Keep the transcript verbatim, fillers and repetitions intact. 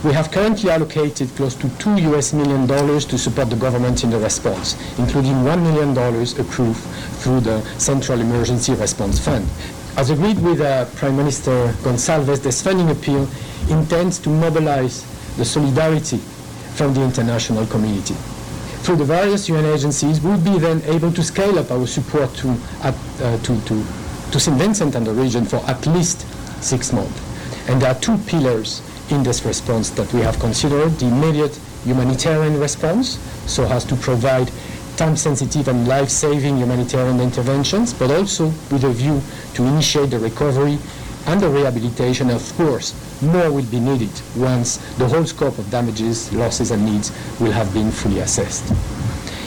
We have currently allocated close to two U S million dollars to support the government in the response, including one million dollars accrued through the Central Emergency Response Fund. As agreed with uh, Prime Minister Gonsalves, this funding appeal intends to mobilize the solidarity from the international community. Through the various U N agencies, we will be then able to scale up our support to, at, uh, to, to, to Saint Vincent and the region for at least six months. And there are two pillars in this response that we have considered: the immediate humanitarian response, so as to provide time-sensitive and life-saving humanitarian interventions, but also with a view to initiate the recovery and the rehabilitation. Of course, more will be needed once the whole scope of damages, losses and needs will have been fully assessed.